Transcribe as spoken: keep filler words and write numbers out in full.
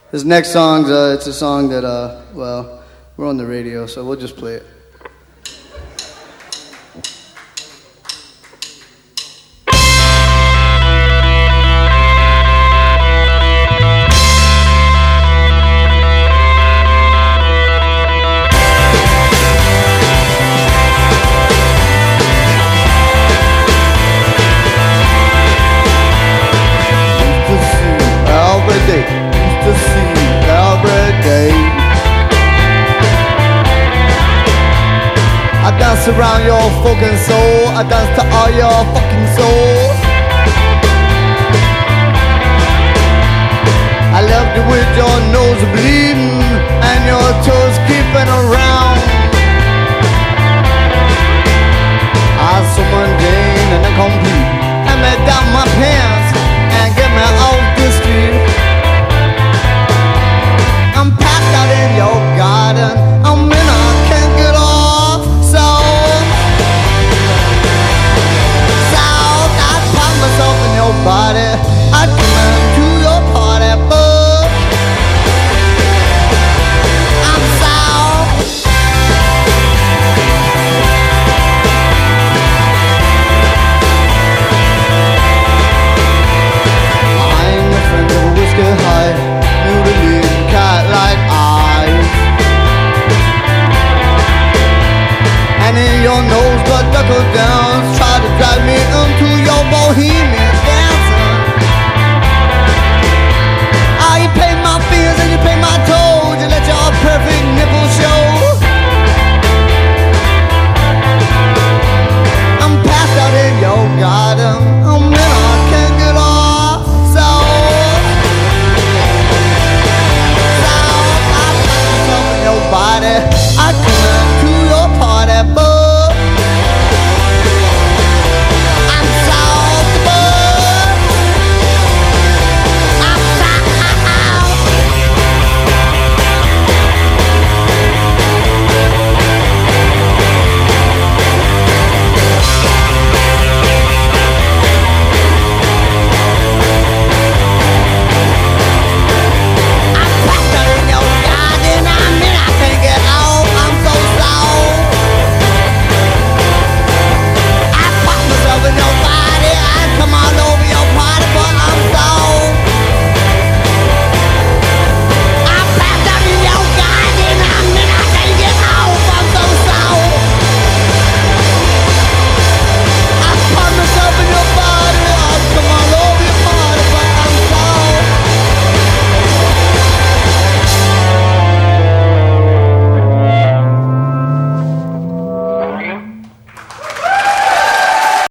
This next song's uh, it's a song that uh, well, we're on the radio, so we'll just play it. Around your fucking soul, I dance to all your fucking soul. I love you with your nose bleeding and your toes creeping around. I'm so mundane and incomplete. Hand me down my pants and get me off the street. I'm packed out in your garden. I'm in a can't get off. So myself in your body, I come into your party, but I'm sour. I'm a friend of a whiskey high, mutilated cat like eyes, and in your nose got knuckle downs, try to drive me into your bohemian.